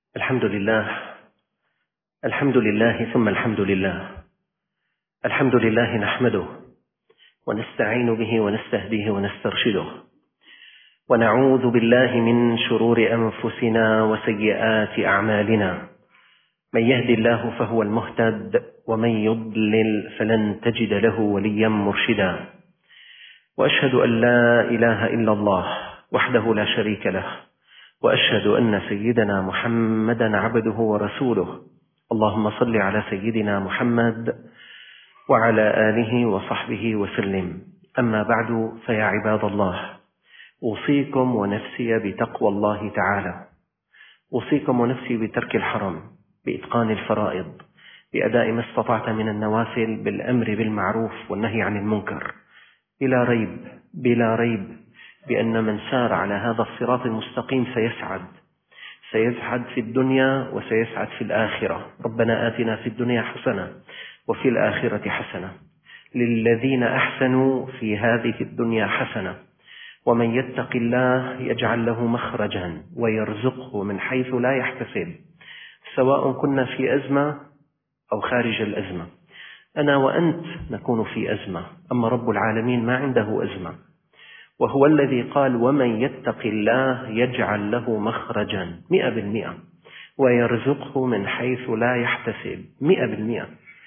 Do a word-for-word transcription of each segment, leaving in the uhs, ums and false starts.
الحمد لله الحمد لله ثم الحمد لله الحمد لله نحمده ونستعين به ونستهديه ونسترشده ونعوذ بالله من شرور أنفسنا وسيئات أعمالنا. من يهدي الله فهو المهتد ومن يضلل فلن تجد له وليا مرشدا. وأشهد أن لا إله إلا الله وحده لا شريك له، وأشهد أن سيدنا محمدا عبده ورسوله. اللهم صل على سيدنا محمد وعلى آله وصحبه وسلم. أما بعد، فيا عباد الله، أوصيكم ونفسي بتقوى الله تعالى. أوصيكم ونفسي بترك الحرام، بإتقان الفرائض، بأداء ما استطعت من النوافل، بالأمر بالمعروف والنهي عن المنكر. بلا ريب بلا ريب بأن من سار على هذا الصراط المستقيم سيسعد سيسعد في الدنيا وسيسعد في الآخرة. ربنا آتنا في الدنيا حسنة وفي الآخرة حسنة. للذين أحسنوا في هذه الدنيا حسنة، ومن يتق الله يجعل له مخرجا ويرزقه من حيث لا يحتسب، سواء كنا في أزمة أو خارج الأزمة. أنا وأنت نكون في أزمة، أما رب العالمين ما عنده أزمة، وهو الذي قال: ومن يتق الله يجعل له مخرجا مئة بالمئة ويرزقه من حيث لا يحتسب مئة بالمئة.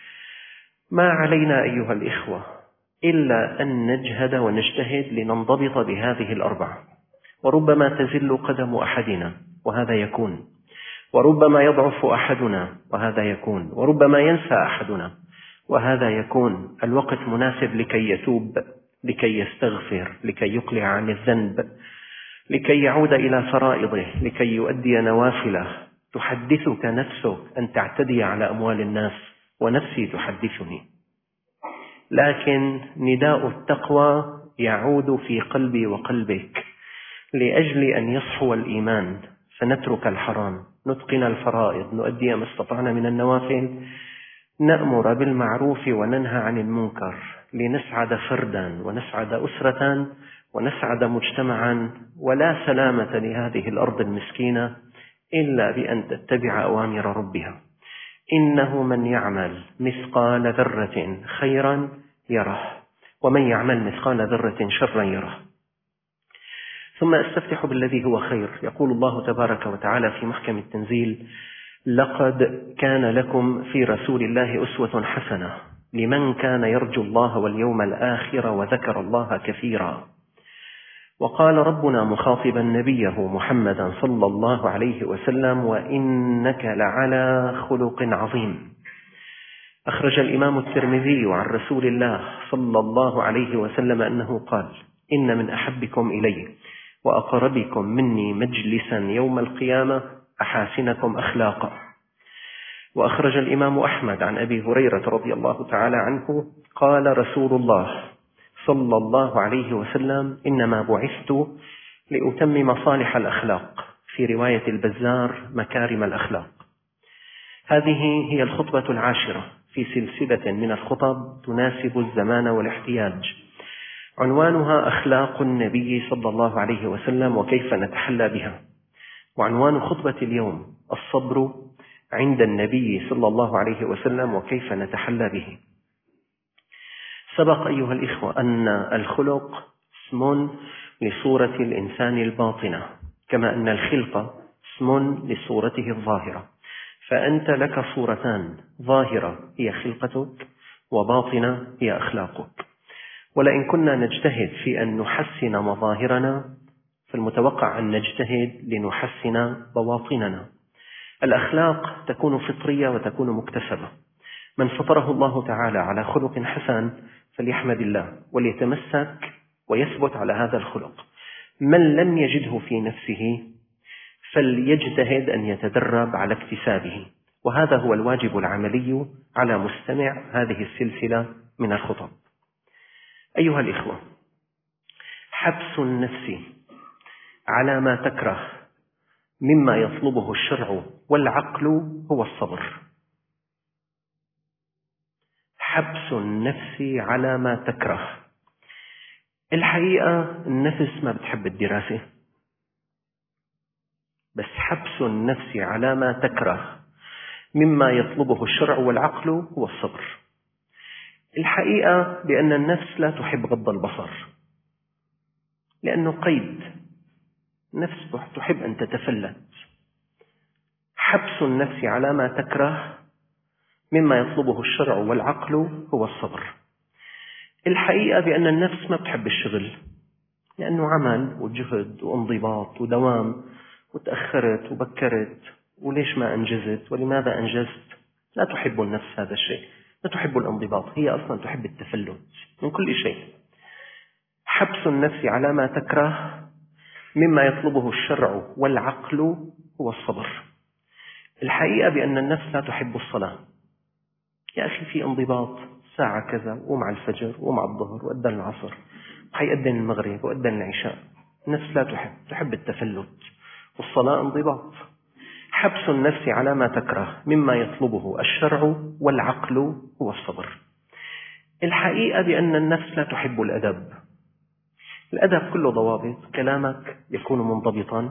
ما علينا أيها الإخوة إلا أن نجهد ونجتهد لننضبط بهذه الأربعة. وربما تزل قدم أحدنا وهذا يكون، وربما يضعف أحدنا وهذا يكون، وربما ينسى أحدنا وهذا يكون. الوقت مناسب لكي يتوب، لكي يستغفر، لكي يقلع عن الذنب، لكي يعود إلى فرائضه، لكي يؤدي نوافله. تحدثك نفسك أن تعتدي على أموال الناس، ونفسي تحدثني، لكن نداء التقوى يعود في قلبي وقلبك لأجل أن يصحو الإيمان، فنترك الحرام، نتقن الفرائض، نؤدي ما استطعنا من النوافل، نأمر بالمعروف وننهى عن المنكر، لنسعد فردا ونسعد أسرة ونسعد مجتمعا. ولا سلامة لهذه الأرض المسكينة إلا بأن تتبع أوامر ربها. إنه من يعمل مثقال ذرة خيرا يره، ومن يعمل مثقال ذرة شرا يره. ثم أستفتح بالذي هو خير. يقول الله تبارك وتعالى في محكم التنزيل: لقد كان لكم في رسول الله أسوة حسنة لمن كان يرجو الله واليوم الآخر وذكر الله كثيرا. وقال ربنا مخاطبا نبيه محمدا صلى الله عليه وسلم: وإنك لعلى خلق عظيم. أخرج الإمام الترمذي عن رسول الله صلى الله عليه وسلم أنه قال: إن من أحبكم إلي وأقربكم مني مجلسا يوم القيامة أحاسنكم أخلاقا. وأخرج الإمام أحمد عن أبي هريرة رضي الله تعالى عنه قال رسول الله صلى الله عليه وسلم: إنما بعثت لأتمم صالح الأخلاق، في رواية البزار مكارم الأخلاق. هذه هي الخطبة العاشرة في سلسلة من الخطب تناسب الزمان والاحتياج. عنوانها أخلاق النبي صلى الله عليه وسلم وكيف نتحلى بها. وعنوان خطبة اليوم: الصبر عند النبي صلى الله عليه وسلم وكيف نتحلى به. سبق أيها الإخوة أن الخلق اسم لصورة الإنسان الباطنة، كما أن الخلقة اسم لصورته الظاهرة. فأنت لك صورتان: ظاهرة هي خلقتك، وباطنة هي أخلاقك. ولئن كنا نجتهد في أن نحسن مظاهرنا، فالمتوقع أن نجتهد لنحسن بواطننا. الأخلاق تكون فطرية وتكون مكتسبة. من فطره الله تعالى على خلق حسن فليحمد الله وليتمسك ويثبت على هذا الخلق. من لم يجده في نفسه فليجتهد أن يتدرب على اكتسابه. وهذا هو الواجب العملي على مستمع هذه السلسلة من الخطب. أيها الإخوة، حبس النفس على ما تكره مما يطلبه الشرع والعقل هو الصبر. حبس النفس على ما تكره. الحقيقة النفس ما بتحب الدراسة، بس حبس النفس على ما تكره مما يطلبه الشرع والعقل هو الصبر. الحقيقة بأن النفس لا تحب غض البصر لأنه قيد، النفس تحب أن تتفلت. حبس النفس على ما تكره مما يطلبه الشرع والعقل هو الصبر. الحقيقة بأن النفس ما بتحب الشغل لأنه عمل وجهد وانضباط ودوام، وتأخرت وبكرت وليش ما أنجزت ولماذا أنجزت. لا تحب النفس هذا الشيء، لا تحب الانضباط، هي أصلا تحب التفلت من كل شيء. حبس النفس على ما تكره مما يطلبه الشرع والعقل هو الصبر. الحقيقة بأن النفس لا تحب الصلاة. يا أخي في انضباط، ساعة كذا ومع الفجر ومع الظهر وأذن العصر وحيأذن المغرب وأذن العشاء. النفس لا تحب، تحب التفلت، والصلاة انضباط. حبس النفس على ما تكره مما يطلبه الشرع والعقل هو الصبر. الحقيقة بأن النفس لا تحب الأدب. الأدب كله ضوابط، كلامك يكون منضبطا،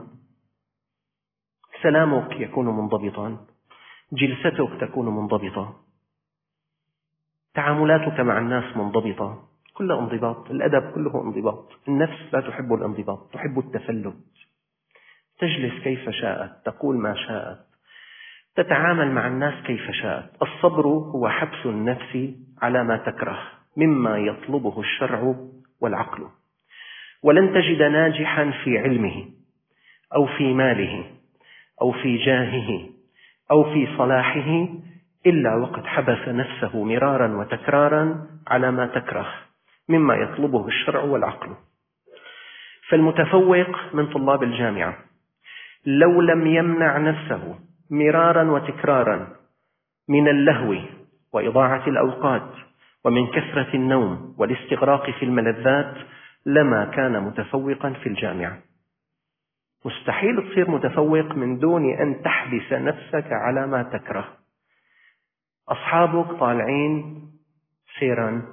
سلامك يكون منضبطا، جلستك تكون منضبطة، تعاملاتك مع الناس منضبطة، كله انضباط. الأدب كله انضباط. النفس لا تحب الانضباط، تحب التفلت، تجلس كيف شاءت، تقول ما شاءت، تتعامل مع الناس كيف شاءت. الصبر هو حبس النفس على ما تكره مما يطلبه الشرع والعقل. ولن تجد ناجحا في علمه أو في ماله أو في جاهه أو في صلاحه إلا وقد حبس نفسه مرارا وتكرارا على ما تكره مما يطلبه الشرع والعقل. فالمتفوق من طلاب الجامعة لو لم يمنع نفسه مرارا وتكرارا من اللهو وإضاعة الأوقات ومن كثرة النوم والاستغراق في الملذات لما كان متفوقا في الجامعة. مستحيل تصير متفوق من دون أن تحبس نفسك على ما تكره. أصحابك طالعين سيران،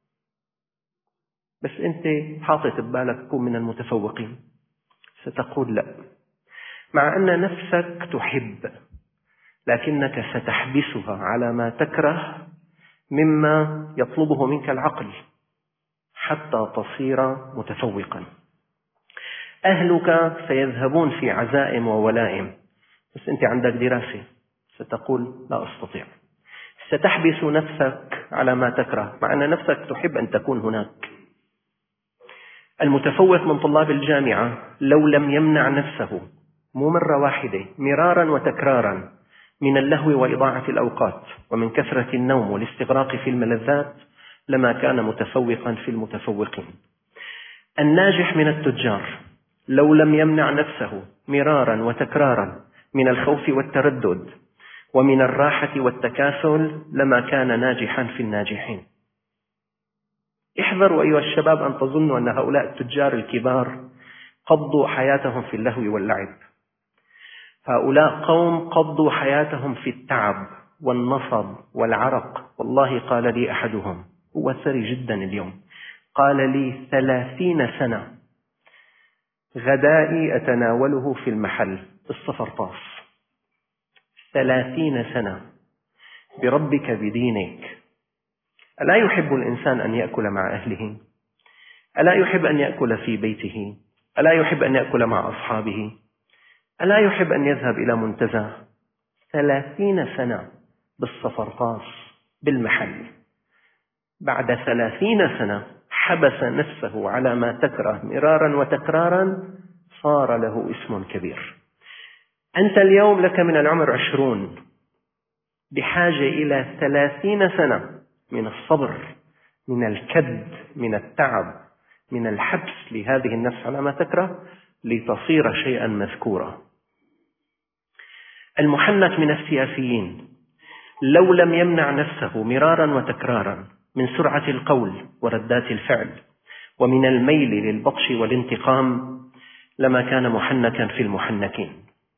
بس أنت حاطط ببالك تكون من المتفوقين، ستقول لا، مع أن نفسك تحب، لكنك ستحبسها على ما تكره مما يطلبه منك العقل حتى تصير متفوقا. أهلك سيذهبون في عزائم وولائم، بس أنت عندك دراسة، ستقول لا أستطيع. ستحبس نفسك على ما تكره مع أن نفسك تحب أن تكون هناك. المتفوق من طلاب الجامعة لو لم يمنع نفسه مو مرة واحدة، مرارا وتكرارا من اللهو وإضاعة الأوقات ومن كثرة النوم والاستغراق في الملذات لما كان متفوقا في المتفوقين. الناجح من التجار لو لم يمنع نفسه مرارا وتكرارا من الخوف والتردد ومن الراحة والتكاسل لما كان ناجحا في الناجحين. احذروا أيها الشباب أن تظنوا أن هؤلاء التجار الكبار قضوا حياتهم في اللهو واللعب. هؤلاء قوم قضوا حياتهم في التعب والنصب والعرق. والله قال لي أحدهم، هو ثري جدا اليوم، قال لي ثلاثين سنة غدائي أتناوله في المحل الصفرطاس. ثلاثين سنة بربك بدينك. ألا يحب الإنسان أن يأكل مع أهله؟ ألا يحب أن يأكل في بيته؟ ألا يحب أن يأكل مع أصحابه؟ ألا يحب أن يذهب إلى منتزه؟ ثلاثين سنة بالصفرطاس بالمحل. بعد ثلاثين سنة حبس نفسه على ما تكره مرارا وتكرارا، صار له اسم كبير. أنت اليوم لك من العمر عشرون، بحاجة إلى ثلاثين سنة من الصبر، من الكد، من التعب، من الحبس لهذه النفس على ما تكره لتصير شيئا مذكورا. المحنك من السياسيين لو لم يمنع نفسه مرارا وتكرارا من سرعة القول وردات الفعل ومن الميل للبطش والانتقام لما كان محنكا في المحنكين.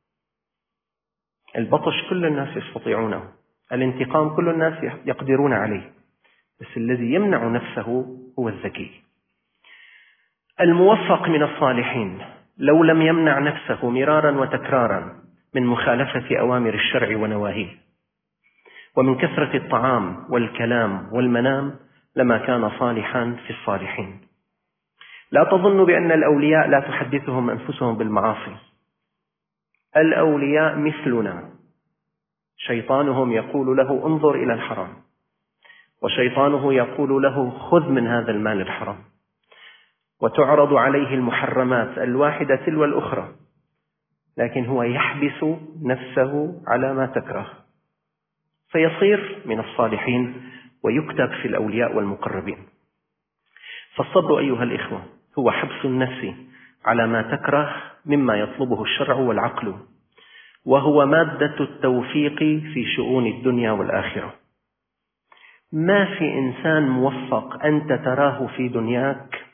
البطش كل الناس يستطيعونه، الانتقام كل الناس يقدرون عليه، بس الذي يمنع نفسه هو الذكي. الموفق من الصالحين لو لم يمنع نفسه مرارا وتكرارا من مخالفة أوامر الشرع ونواهيه، ومن كثرة الطعام والكلام والمنام، لما كان صالحا في الصالحين. لا تظن بأن الأولياء لا تحدثهم أنفسهم بالمعاصي. الأولياء مثلنا، شيطانهم يقول له انظر إلى الحرام، وشيطانه يقول له خذ من هذا المال الحرام، وتعرض عليه المحرمات الواحدة تلو الأخرى، لكن هو يحبس نفسه على ما تكره، فيصير من الصالحين ويكتب في الأولياء والمقربين. فالصبر أيها الإخوة هو حبس النفس على ما تكره مما يطلبه الشرع والعقل، وهو مادة التوفيق في شؤون الدنيا والآخرة. ما في إنسان موفق أنت تراه في دنياك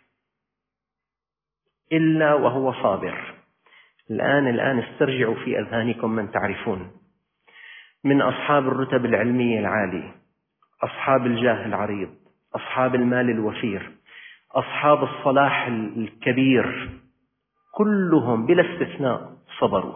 إلا وهو صابر. الآن الآن استرجعوا في أذهانكم من تعرفون من أصحاب الرتب العلمية العالية، أصحاب الجاه العريض، أصحاب المال الوفير، أصحاب الصلاح الكبير، كلهم بلا استثناء صبروا.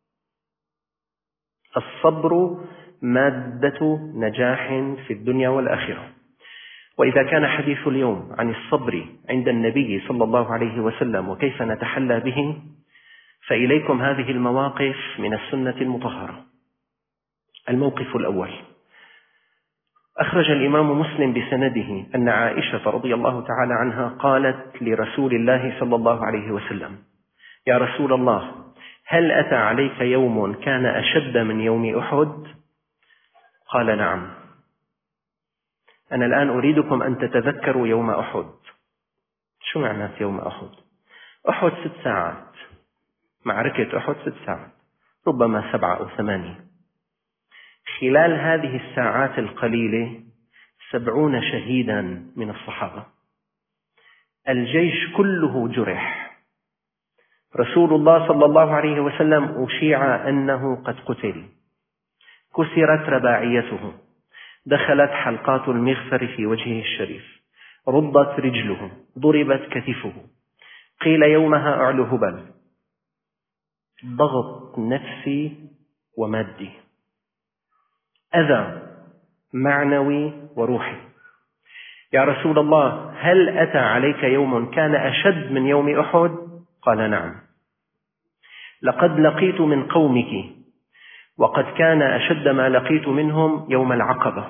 الصبر مادة نجاح في الدنيا والآخرة. وإذا كان حديث اليوم عن الصبر عند النبي صلى الله عليه وسلم وكيف نتحلى به، فإليكم هذه المواقف من السنة المطهرة. الموقف الأول: أخرج الإمام مسلم بسنده أن عائشة رضي الله تعالى عنها قالت لرسول الله صلى الله عليه وسلم: يا رسول الله، هل أتى عليك يوم كان أشد من يوم أحد؟ قال: نعم. أنا الآن أريدكم أن تتذكروا يوم أحد. شو معنى يوم أحد؟ أحد ست ساعات، معركة أحد ست ساعات، ربما سبعة أو ثمانية. خلال هذه الساعات القليلة سبعون شهيدا من الصحابة، الجيش كله جرح. رسول الله صلى الله عليه وسلم أشيع أنه قد قتل، كسرت رباعيته، دخلت حلقات المغفر في وجهه الشريف، رضت رجله، ضربت كتفه، قيل يومها أعلو هبل. ضغط نفسي ومادي، أذى معنوي وروحي. يا رسول الله، هل أتى عليك يوم كان أشد من يوم أحد؟ قال: نعم. لقد لقيت من قومك، وقد كان أشد ما لقيت منهم يوم العقبة،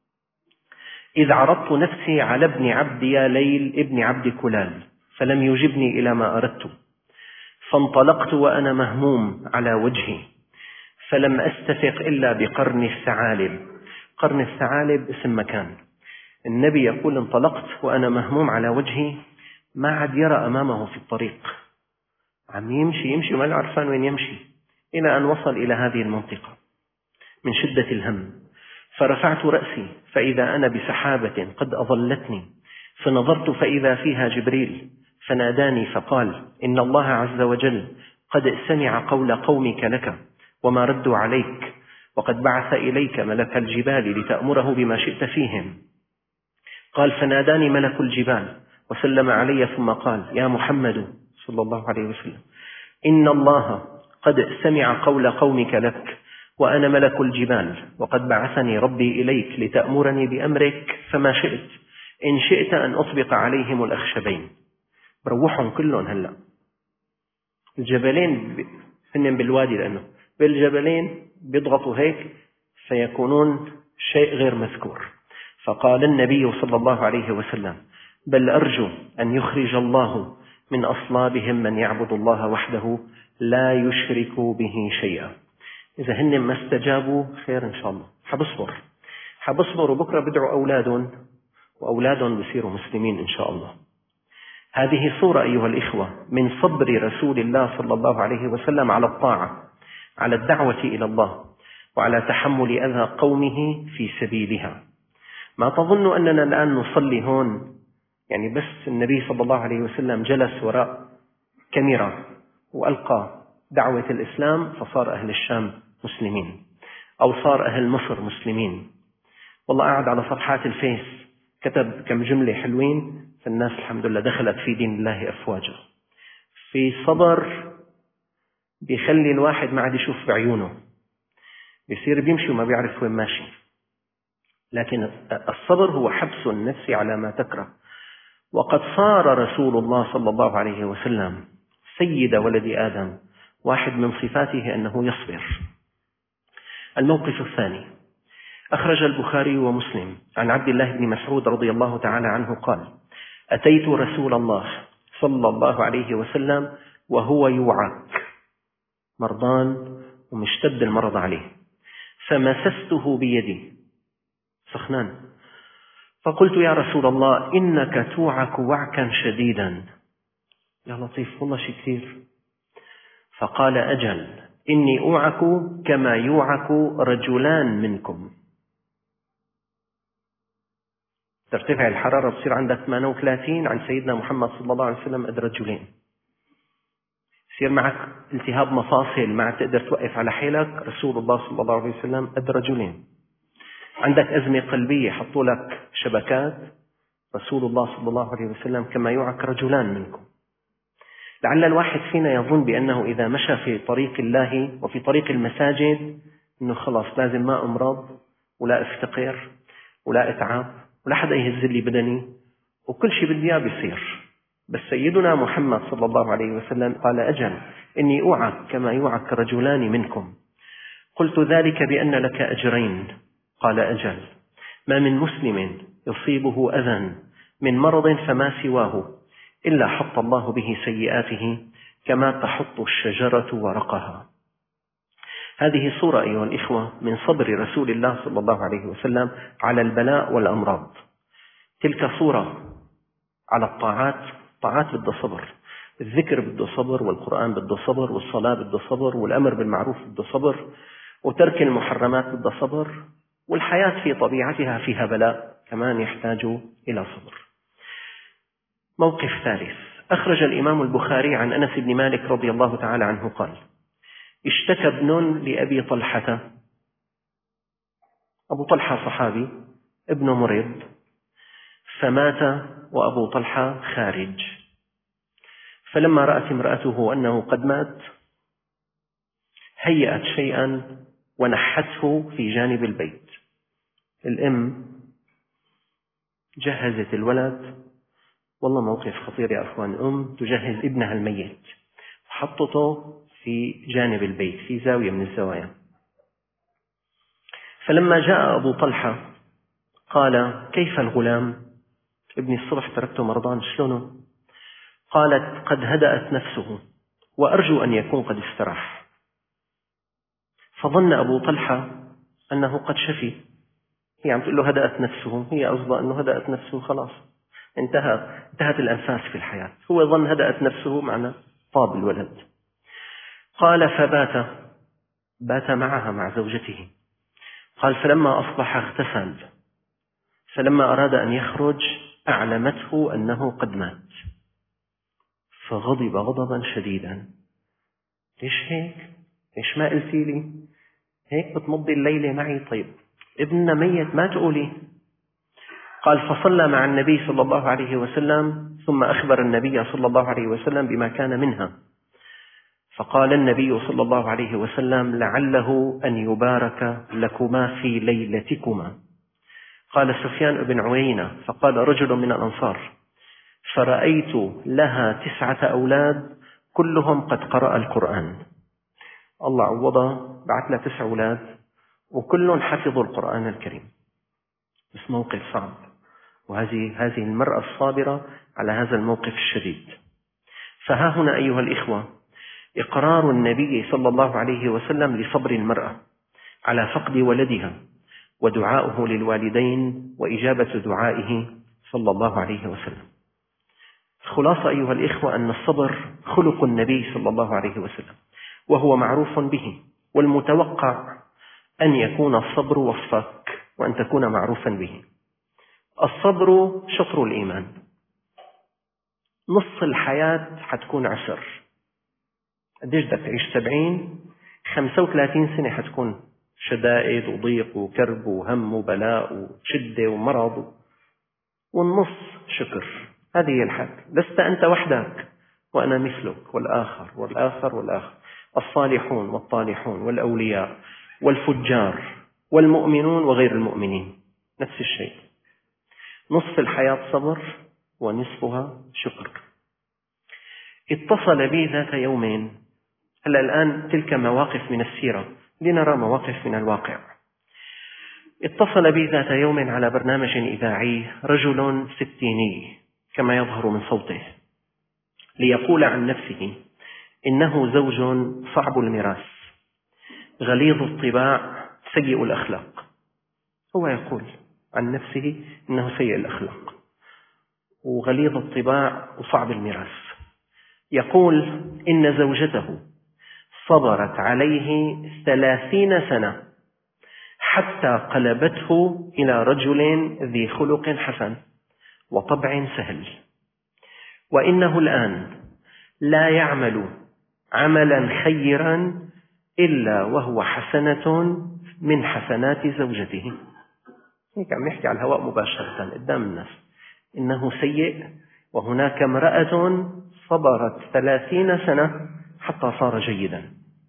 إذ عرضت نفسي على ابن عبد يا ليل ابن عبد كلال فلم يجبني إلى ما أردت، فانطلقت وأنا مهموم على وجهي، فلم أستفق إلا بقرن الثعالب. قرن الثعالب اسم مكان. النبي يقول: انطلقت وأنا مهموم على وجهي، ما عاد يرى أمامه في الطريق، عم يمشي يمشي ما عرفان وين يمشي، إلى أن وصل إلى هذه المنطقة من شدة الهم. فرفعت رأسي فإذا أنا بسحابة قد أظلتني، فنظرت فإذا فيها جبريل، فناداني فقال: إن الله عز وجل قد سمع قول قومك لك وما ردوا عليك، وقد بعث إليك ملك الجبال لتأمره بما شئت فيهم. قال: فناداني ملك الجبال وسلم علي، ثم قال: يا محمد صلى الله عليه وسلم، إن الله قد سمع قول قومك لك وأنا ملك الجبال، وقد بعثني ربي إليك لتأمرني بأمرك، فما شئت، إن شئت أن أطبق عليهم الأخشبين. بروحهم كلهم هلأ. الجبلين هن بالوادي، لأنه بالجبلين بيضغطوا هيك فيكونون شيء غير مذكور. فقال النبي صلى الله عليه وسلم: بل أرجو أن يخرج الله من أصلابهم من يعبد الله وحده لا يشرك به شيئا. إذا هن ما استجابوا خير إن شاء الله، حبصبر حبصبر وبكرة بدعوا أولادهم، وأولادهم بيصيروا مسلمين إن شاء الله. هذه صورة أيها الإخوة من صبر رسول الله صلى الله عليه وسلم على الطاعة، على الدعوة إلى الله، وعلى تحمل أذى قومه في سبيلها. ما تظن أننا الآن نصلي هون يعني بس النبي صلى الله عليه وسلم جلس وراء كاميرا وألقى دعوة الإسلام فصار أهل الشام مسلمين، أو صار أهل مصر مسلمين. والله قاعد على صفحات الفيس كتب كم جملة حلوين، فالناس الحمد لله دخلت في دين الله أفواجا. في صبر بيخلي الواحد ما عاد يشوف بعيونه، بيصير بيمشي وما بيعرف وين ماشي. لكن الصبر هو حبس النفس على ما تكره. وقد صار رسول الله صلى الله عليه وسلم سيد ولد آدم، واحد من صفاته أنه يصبر. الموقف الثاني، أخرج البخاري ومسلم عن عبد الله بن مسعود رضي الله تعالى عنه قال: أتيت رسول الله صلى الله عليه وسلم وهو يوعك، مرضان ومشتد المرض عليه، فمسسته بيدي سخنان، فقلت: يا رسول الله إنك توعك وعكا شديدا. يا لطيف، والله شيء كثير. فقال: أجل، إني أوعك كما يوعك رجلان منكم. ترتفع الحرارة، بصير عندك ثمانية وثلاثين، عن سيدنا محمد صلى الله عليه وسلم قد رجلين. يصير معك التهاب مفاصل، ما عاد تقدر توقف على حيلك، رسول الله صلى الله عليه وسلم قد رجلين. عندك أزمة قلبية، حطوا لك شبكات، رسول الله صلى الله عليه وسلم كما يوعك رجلان منكم. لعل الواحد فينا يظن بأنه إذا مشى في طريق الله وفي طريق المساجد أنه خلاص لازم ما أمرض ولا أفتقر ولا أتعب ولا حدا يهز لي بدني وكل شيء بدي إياه بيصير. بس سيدنا محمد صلى الله عليه وسلم قال: أجل، إني أوعك كما يوعك رجلان منكم. قلت: ذلك بأن لك أجرين. قال: أجل، ما من مسلم يصيبه أذى من مرض فما سواه إلا حط الله به سيئاته كما تحط الشجرة ورقها. هذه صورة أيها الإخوة من صبر رسول الله صلى الله عليه وسلم على البلاء والأمراض. تلك صورة على الطاعات، الطاعات بده صبر، الذكر بده صبر، والقرآن بده صبر، والصلاة بده صبر، والأمر بالمعروف بده صبر، وترك المحرمات بده صبر، والحياة في طبيعتها فيها بلاء كمان يحتاج إلى صبر. موقف ثالث، أخرج الإمام البخاري عن أنس بن مالك رضي الله تعالى عنه قال: اشتكى ابن لأبي طلحة، أبو طلحة صحابي، ابن مريض، فمات وأبو طلحة خارج. فلما رأت امرأته أنه قد مات هيأت شيئا ونحته في جانب البيت. الأم جهزت الولد، والله موقف خطير يا أخوان، أم تجهز ابنها الميت وحطته في جانب البيت في زاوية من الزوايا. فلما جاء أبو طلحة قال: كيف الغلام؟ ابني الصبح تركته مرضان، شلونه؟ قالت: قد هدأت نفسه وأرجو أن يكون قد استراح. فظن أبو طلحة أنه قد شفي، هي عم تقول له هدأت نفسه، هي قصدها أنه هدأت نفسه خلاص انتهى انتهت الأنفاس في الحياة، هو ظن هدأت نفسه معنى طاب الولد. قال: فبات بات معها مع زوجته. قال: فلما أصبح اغتسل، فلما أراد أن يخرج أعلمته أنه قد مات، فغضب غضبا شديدا. ليش هيك؟ ليش ما قلتي لي؟ هيك بتمضي الليلة معي؟ طيب ابننا ميت ما تقولي؟ قال: فصلى مع النبي صلى الله عليه وسلم ثم أخبر النبي صلى الله عليه وسلم بما كان منها. فقال النبي صلى الله عليه وسلم: لعله أن يبارك لكما في ليلتكما. قال سفيان بن عيينة: فقال رجل من الأنصار: فرأيت لها تسعة أولاد كلهم قد قرأ القرآن. الله عوضها، بعث لها تسع أولاد وكلهم حفظوا القرآن الكريم. بس موقف صعب، وهذه هذه المرأة الصابرة على هذا الموقف الشديد. فها هنا أيها الإخوة إقرار النبي صلى الله عليه وسلم لصبر المرأة على فقد ولدها، ودعاؤه للوالدين وإجابة دعائه صلى الله عليه وسلم. الخلاصة أيها الإخوة أن الصبر خلق النبي صلى الله عليه وسلم، وهو معروف به، والمتوقع أن يكون الصبر وصفك وأن تكون معروفا به. الصبر شطر الإيمان، نص الحياة حتكون عسر. قديش بدك تعيش؟ سبعين خمسة وثلاثين سنة حتكون شدائد وضيق وكرب وهم وبلاء وشدة ومرض، والنص شكر. هذه هي الحال. لست أنت وحدك، وأنا مثلك، والآخر والآخر والآخر. الصالحون والطالحون والأولياء والفجار والمؤمنون وغير المؤمنين نفس الشيء. نصف الحياة صبر ونصفها شكر. اتصل بي ذات يومين، هلا الآن تلك مواقف من السيرة لنرى مواقف من الواقع. اتصل بي ذات يوم على برنامج إذاعي رجل ستيني كما يظهر من صوته، ليقول عن نفسه إنه زوج صعب المراس، غليظ الطباع، سيء الأخلاق. هو يقول عن نفسه إنه سيء الأخلاق وغليظ الطباع وصعب المراس. يقول إن زوجته صبرت عليه ثلاثين سنة حتى قلبته إلى رجل ذي خلق حسن وطبع سهل، وإنه الآن لا يعمل عملا خيرا إلا وهو حسنة من حسنات زوجته. هيك عم يحكي على الهواء مباشرة قدام الناس، إنه سيء وهناك امرأة صبرت ثلاثين سنة حتى صار جيدا.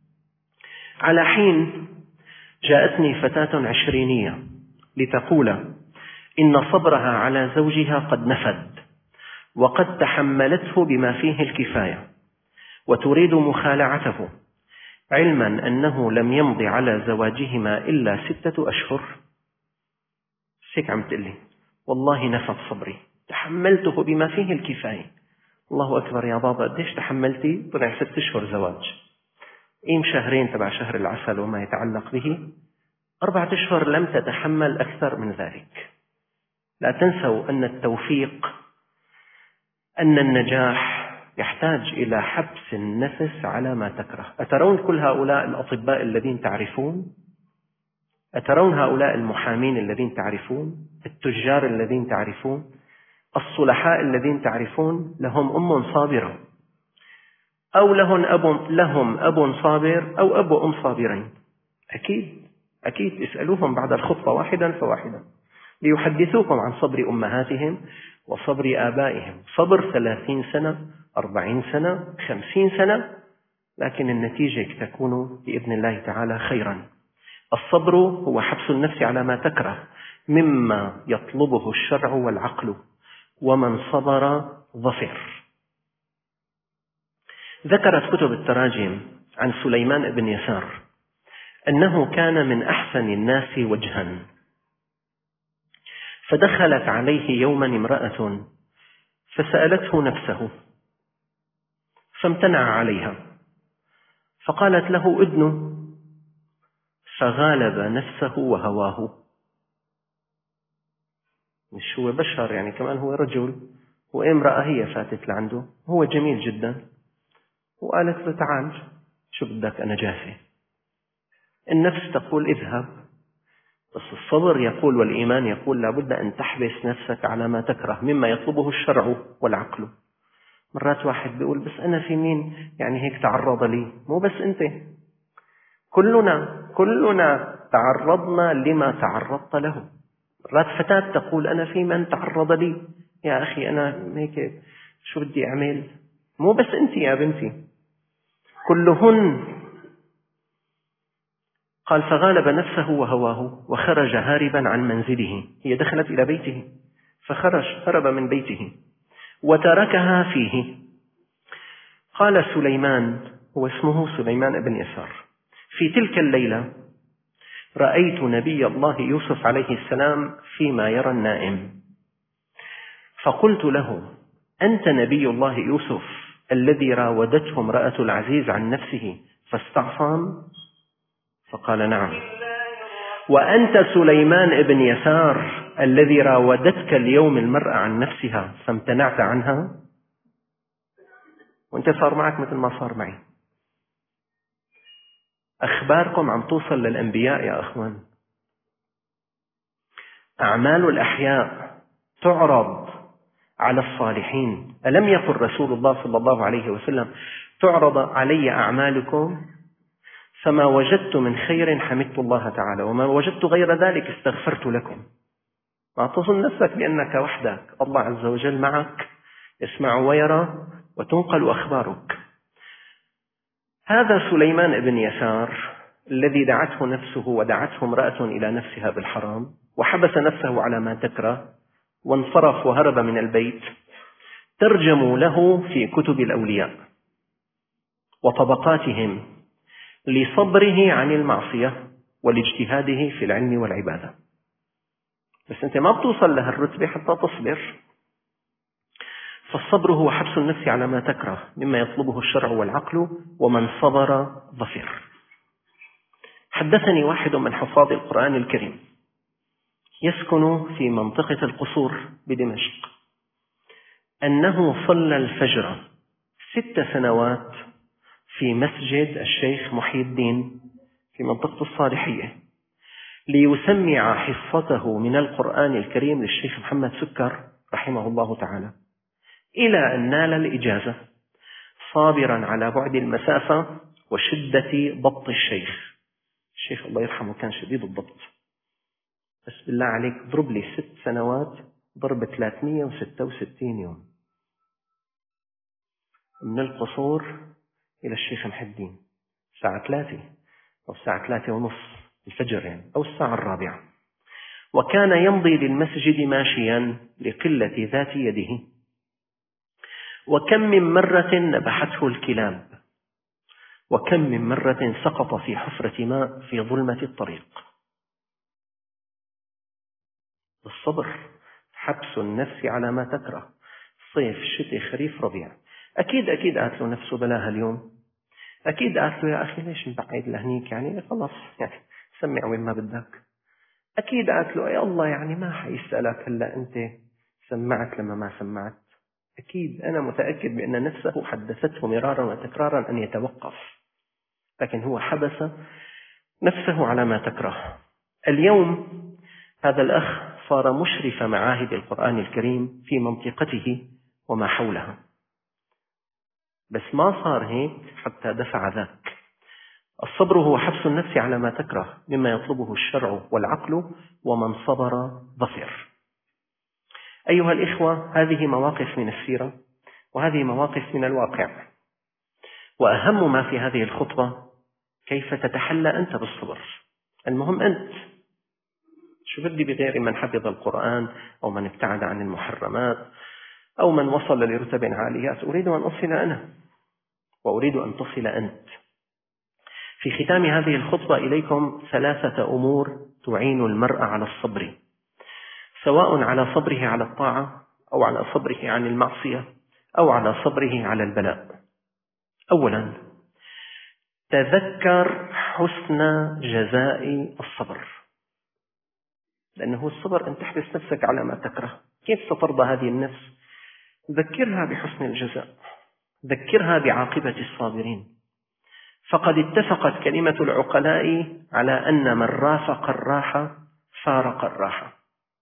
على حين جاءتني فتاة عشرينية لتقول إن صبرها على زوجها قد نفد وقد تحملته بما فيه الكفاية وتريد مخالعته، علما أنه لم يمض على زواجهما إلا ستة أشهر. هيك عم تقلي والله نفد صبري، تحملته بما فيه الكفاية. الله أكبر يا بابا، قديش تحملتي؟ طلع ست أشهر زواج. قيم شهرين تبع شهر العسل وما يتعلق به، أربعة أشهر لم تتحمل أكثر من ذلك. لا تنسوا أن التوفيق، أن النجاح يحتاج إلى حبس النفس على ما تكره. أترون كل هؤلاء الأطباء الذين تعرفون؟ أترون هؤلاء المحامين الذين تعرفون؟ التجار الذين تعرفون؟ الصلحاء الذين تعرفون؟ لهم أم صابرة، أو لهم أب لهم أب صابر أو أب أم صابرين. أكيد أكيد اسألوهم بعد الخطبة واحدا فواحدا ليحدثوكم عن صبر أمهاتهم وصبر آبائهم. صبر ثلاثين سنة، أربعين سنة، خمسين سنة، لكن النتيجة تكون بإذن الله تعالى خيرا. الصبر هو حبس النفس على ما تكره مما يطلبه الشرع والعقل، ومن صبر ظفر. ذكرت كتب التراجم عن سليمان بن يسار أنه كان من أحسن الناس وجها، فدخلت عليه يوما امرأة فسألته نفسه فامتنع عليها، فقالت له ادنه، فغالب نفسه وهواه. مش هو بشر يعني، كمان هو رجل، وامرأة هي فاتت لعنده، هو جميل جدا، وقالت له تعال شو بدك أنا جاهزة. النفس تقول اذهب، بس الصبر يقول والإيمان يقول لابد أن تحبس نفسك على ما تكره مما يطلبه الشرع والعقل. مرات واحد بيقول بس أنا في مين يعني هيك تعرض لي؟ مو بس أنت، كلنا كلنا تعرضنا لما تعرضت له. مرات فتاة تقول أنا في من تعرض لي، يا أخي أنا هيك شو بدي أعمل؟ مو بس أنت يا بنتي، كلهن. قال فغالب نفسه وهواه وخرج هاربا عن منزله. هي دخلت إلى بيته فخرج، هرب من بيته وتركها فيه. قال سليمان، هو اسمه سليمان بن يسار، في تلك الليلة رأيت نبي الله يوسف عليه السلام فيما يرى النائم، فقلت له أنت نبي الله يوسف الذي راودته امرأة العزيز عن نفسه فاستعصم؟ فقال نعم. وأنت سليمان بن يسار الذي راودتك اليوم المرأة عن نفسها فامتنعت عنها؟ وانت صار معك مثل ما صار معي. أخباركم عم توصل للأنبياء يا أخوان. أعمال الأحياء تعرض على الصالحين. ألم يقل رسول الله صلى الله عليه وسلم تعرض علي أعمالكم فما وجدت من خير حمدت الله تعالى وما وجدت غير ذلك استغفرت لكم. ما تظن نفسك بأنك وحدك، الله عز وجل معك، يسمع ويرى وتنقل أخبارك. هذا سليمان بن يسار الذي دعته نفسه ودعته امرأة إلى نفسها بالحرام وحبس نفسه على ما تكره وانصرف وهرب من البيت، ترجموا له في كتب الأولياء وطبقاتهم لصبره عن المعصية ولاجتهاده في العلم والعبادة. بس أنت ما بتوصل لها الرتبة حتى تصبر. فالصبر هو حبس النفس على ما تكره مما يطلبه الشرع والعقل، ومن صبر ظفر. حدثني واحد من حفاظ القرآن الكريم يسكن في منطقة القصور بدمشق أنه صلى الفجر ست سنوات في مسجد الشيخ محي الدين في منطقة الصالحية ليسمع حصته من القرآن الكريم للشيخ محمد سكر رحمه الله تعالى، إلى أن نال الإجازة صابرا على بعد المسافة وشدة ضبط الشيخ. الشيخ الله يرحمه كان شديد الضبط، بس بالله عليك ضرب لي ست سنوات ضرب ثلاثمئة وستة وستين يوم من القصور إلى الشيخ محي الدين، الساعة ثلاثة أو الساعة ثلاثة ونص الفجر يعني، أو الساعة الرابعة. وكان يمضي للمسجد ماشيا لقلة ذات يده، وكم من مرة نبحته الكلاب، وكم من مرة سقط في حفرة ماء في ظلمة الطريق. الصبر حبس النفس على ما تكره، صيف شتي خريف ربيع. أكيد أكيد قالت له نفسه بلاها اليوم، أكيد قالت له يا أخي ليش مبعيد لهنيك يعني خلاص يعني سمع وين ما بدك. أكيد قالت له يا الله يعني ما حيسألك هلا أنت سمعت لما ما سمعت. أكيد أنا متأكد بأن نفسه حدثته مرارا وتكرارا أن يتوقف، لكن هو حبس نفسه على ما تكره. اليوم هذا الأخ صار مشرف معاهد القرآن الكريم في منطقته وما حولها، بس ما صار هيك حتى دفع ذاك. الصبر هو حبس النفس على ما تكره مما يطلبه الشرع والعقل، ومن صبر ظفر. أيها الإخوة، هذه مواقف من السيرة وهذه مواقف من الواقع، وأهم ما في هذه الخطبة كيف تتحلى أنت بالصبر. المهم أنت، شو بدي بغير من حفظ القرآن أو من ابتعد عن المحرمات أو من وصل لرتب عاليات. أريد أن أصل أنا وأريد أن تصل أنت. في ختام هذه الخطبة إليكم ثلاثة أمور تعين المرء على الصبر، سواء على صبره على الطاعة أو على صبره عن المعصية أو على صبره على البلاء. أولا، تذكر حسن جزاء الصبر، لأنه الصبر أن تحبس نفسك على ما تكره. كيف سترضى هذه النفس؟ ذكرها بحسن الجزاء، ذكرها بعاقبة الصابرين. فقد اتفقت كلمة العقلاء على أن من رافق الراحة فارق الراحة.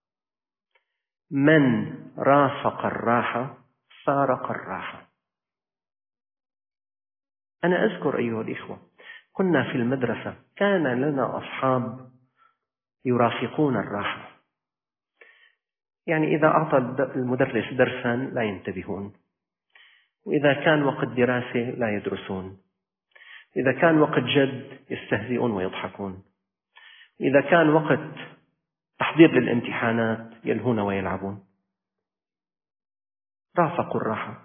من رافق الراحة فارق الراحة. أنا أذكر أيها الإخوة، كنا في المدرسة كان لنا أصحاب يرافقون الراحة، يعني إذا أعطى المدرس درسا لا ينتبهون، وإذا كان وقت دراسة لا يدرسون، إذا كان وقت جد يستهزئون ويضحكون، إذا كان وقت تحضير للامتحانات يلهون ويلعبون. رافقوا الراحة.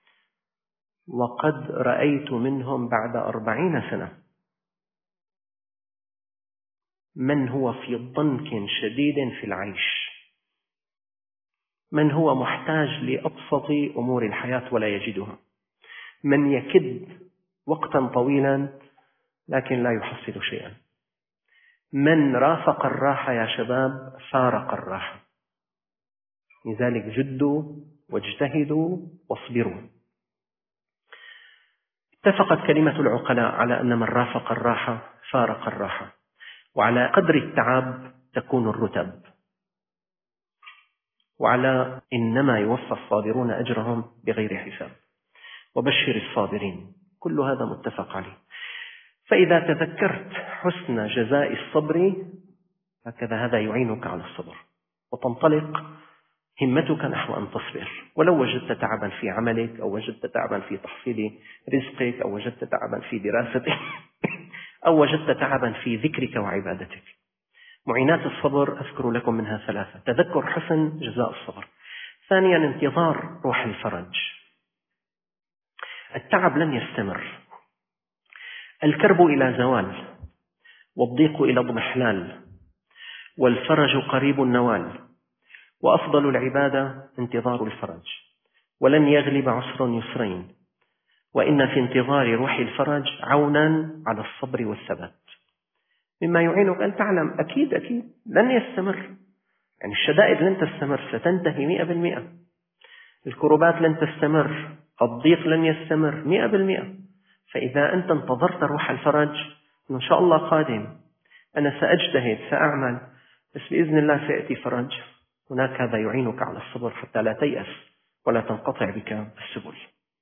وقد رأيت منهم بعد أربعين سنة من هو في ضنك شديد في العيش، من هو محتاج لأبسط أمور الحياة ولا يجدها، من يكد وقتا طويلا لكن لا يحصل شيئا. من رافق الراحة يا شباب فارق الراحة. لذلك جدوا واجتهدوا واصبروا. اتفقت كلمة العقلاء على أن من رافق الراحة فارق الراحة، وعلى قدر التعب تكون الرتب، وعلى إنما يوفى الصابرون أجرهم بغير حساب، وبشر الصابرين. كل هذا متفق عليه. فإذا تذكرت حسن جزاء الصبر هكذا هذا يعينك على الصبر، وتنطلق همتك نحو أن تصبر، ولو وجدت تعبا في عملك أو وجدت تعبا في تحصيل رزقك أو وجدت تعبا في دراستك أو وجدت تعبا في ذكرك وعبادتك. معينات الصبر أذكر لكم منها ثلاثة: تذكر حسن جزاء الصبر، ثانيا انتظار روح الفرج. التعب لن يستمر، الكرب إلى زوال، والضيق إلى اضمحلال، والفرج قريب النوال، وأفضل العبادة انتظار الفرج، ولن يغلب عسر يسرين، وإن في انتظار روح الفرج عونا على الصبر والثبات. مما يعينك أن تعلم أكيد أكيد لن يستمر، يعني الشدائد لن تستمر، ستنتهي مئة بالمئة، الكربات لن تستمر، الضيق لن يستمر مئة بالمئة. فإذا أنت انتظرت روح الفرج إن شاء الله قادم، أنا سأجتهد سأعمل، بس بإذن الله سيأتي فرج. هناك هذا يعينك على الصبر حتى لا تيأس ولا تنقطع بك السبل.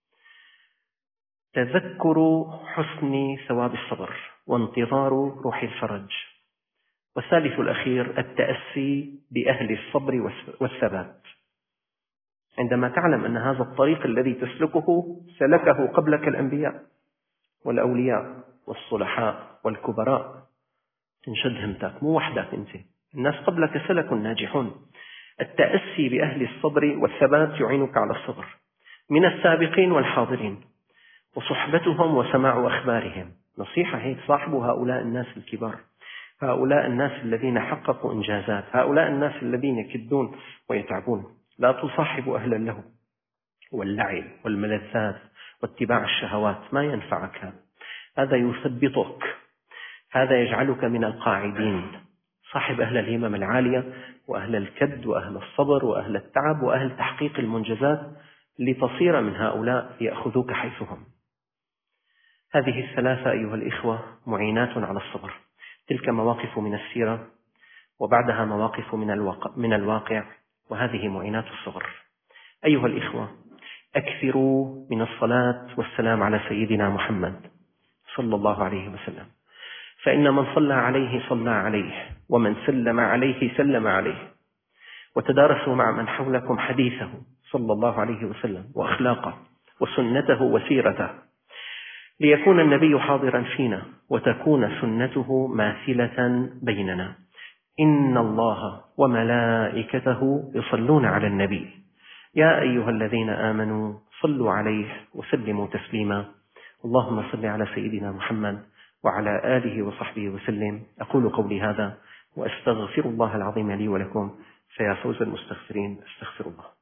تذكر حسن ثواب الصبر وانتظار روح الفرج. والثالث الأخير التأسي بأهل الصبر والثبات. عندما تعلم أن هذا الطريق الذي تسلكه سلكه قبلك الأنبياء والأولياء والصلحاء والكبراء، تنشد همتك، مو وحدك أنت، الناس قبلك سلكوا الناجحون. التأسي بأهل الصبر والثبات يعينك على الصبر من السابقين والحاضرين، وصحبتهم وسماع أخبارهم. نصيحة هيك، صاحبوا هؤلاء الناس الكبار، هؤلاء الناس الذين حققوا إنجازات، هؤلاء الناس الذين يكدون ويتعبون. لا تصاحب أهل اللهو واللعب والملذات واتباع الشهوات، ما ينفعك هذا، هذا يثبطك، هذا يجعلك من القاعدين. صاحب أهل الهمم العالية وأهل الكد وأهل الصبر وأهل التعب وأهل تحقيق المنجزات، لتصير من هؤلاء يأخذوك حيثهم. هذه الثلاثة أيها الإخوة معينات على الصبر. تلك مواقف من السيرة، وبعدها مواقف من الواقع, من الواقع وهذه معينات الصبر. أيها الإخوة، أكثروا من الصلاة والسلام على سيدنا محمد صلى الله عليه وسلم، فإن من صلى عليه صلى عليه، ومن سلم عليه سلم عليه. وتدارسوا مع من حولكم حديثه صلى الله عليه وسلم وأخلاقه وسنته وسيرته، ليكون النبي حاضرا فينا وتكون سنته ماثلة بيننا. إن الله وملائكته يصلون على النبي، يا أيها الذين آمنوا صلوا عليه وسلموا تسليما. اللهم صل على سيدنا محمد وعلى آله وصحبه وسلم. أقول قولي هذا وأستغفر الله العظيم لي ولكم، فيا فوز المستغفرين، استغفر الله.